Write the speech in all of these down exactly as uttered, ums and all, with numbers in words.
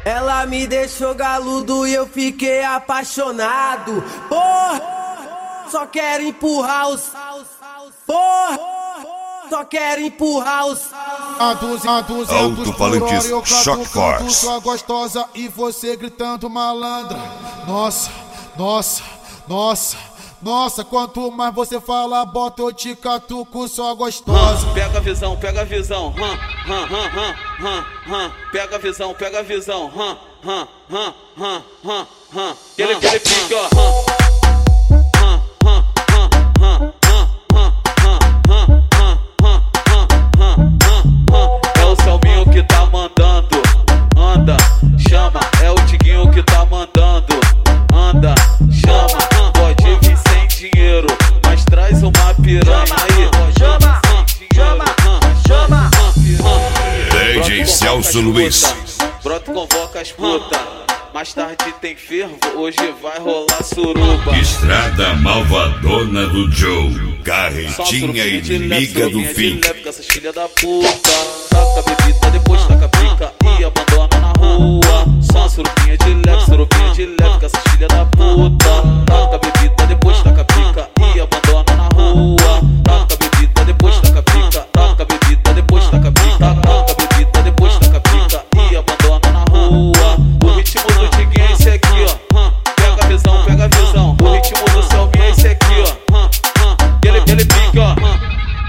Ela me deixou galudo e eu fiquei apaixonado. Porra, só quero empurrar os. Porra, só quero empurrar os. A duzentos Alto-falantes por hora, Shock Force. Sua gostosa e você gritando malandra. Nossa, nossa, nossa, nossa. Quanto mais você fala, bota eu te catuco, sua gostosa. Hum, pega a visão, pega a visão. Hum, hum, hum, hum, hum, hum. Pega a visão, pega a visão. Hum, hum, hum, hum, hum, hum. Ele, ele fica, ó. Hum. D J Celso Luiz. Broto convoca as putas. Mais tarde tem fervo, hoje vai rolar suruba. Estrada malvadona do Joe. Carretinha inimiga do fim. Com essas filhas da puta. Taca a bebida, depois taca a pica e abandona na rua. Só surubinha de leve, surubinha de leve com essas filhas da puta. Taca a bebida, depois taca a pica e abandona na rua. Taca a bebida, depois taca a pica. Taca a bebida, depois taca a pica. Taca a bebida, depois taca a pica e abandona na rua. O ritmo do Diguinho é esse aqui, ó. Pega a visão, pega a visão. O ritmo do Selminha é esse aqui, ó. Ele, ele pica, ó.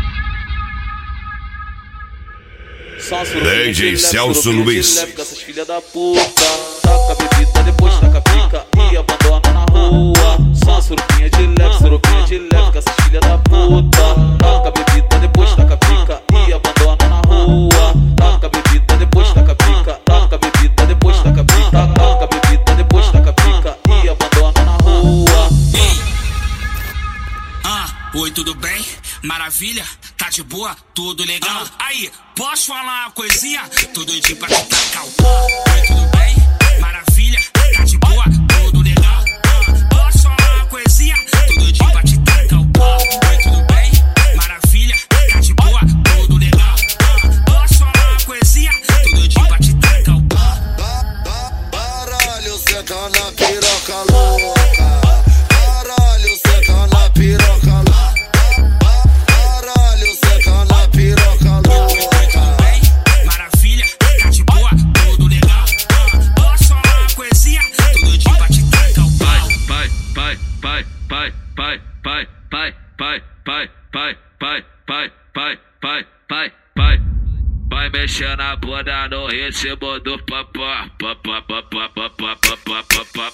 D J Celso Luiz. Com essas filhas da puta. Taca a bebida, depois taca a pica e abandona na rua. Só surubinha de leve, surubinha de leve com essas filhas da puta. Taca a bebida, depois taca a pica e abandona na rua. Taca a bebida, depois taca a pica. Taca a bebida, depois taca a pica. Taca a bebida, depois taca a pica e abandona na rua. Ei, ah, oi, tudo bem? Maravilha? Tá de boa? Tudo legal? Aí, posso falar uma coisinha? Tô doidinho pra te tacar o pau. Oi, tudo bem? Maravilha? Tá de boa? Tudo legal? Posso falar uma coisinha? Tô doidinho pra te tacar o pau. Oi, tudo bem? Maravilha? Tá de boa? Tudo legal? Posso falar uma coisinha? Tô doidinho pra te tacar o pau. Baralho, cê tá na piroca louca. Baralho, cê tá na piroca louca. Vai mexer na bunda no ritmo do papá, papá, papá, papá, papá, papá,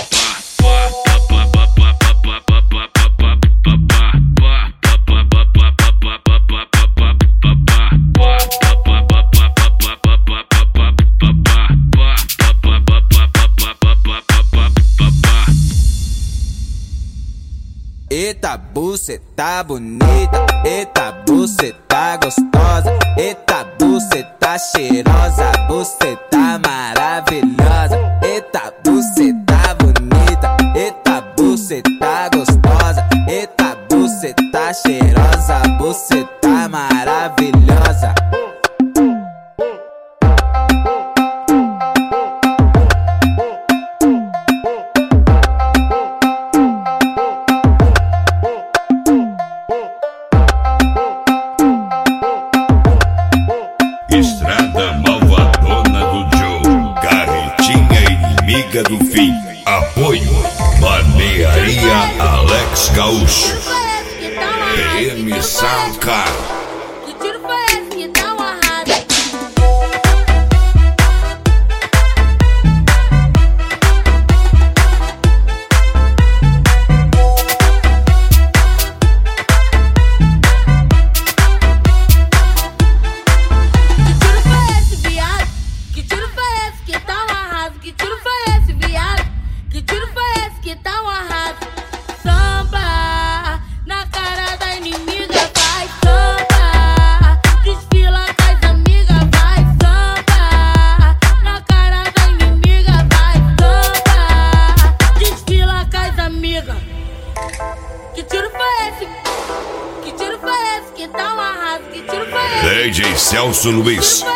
Eita, buceta bonita, eita, buceta gostosa, eita, buceta cheirosa, buceta maravilhosa, eita, buceta bonita, eita, buceta gostosa, eita, buceta cheirosa, buceta maravilhosa. Estrada malvadona do Joe. Carretinha inimiga do fim. Apoio Barbearia Alex Gaúcho. P M Soundcar. Que tiro foi esse que tá amarrado? D J Celso Luiz.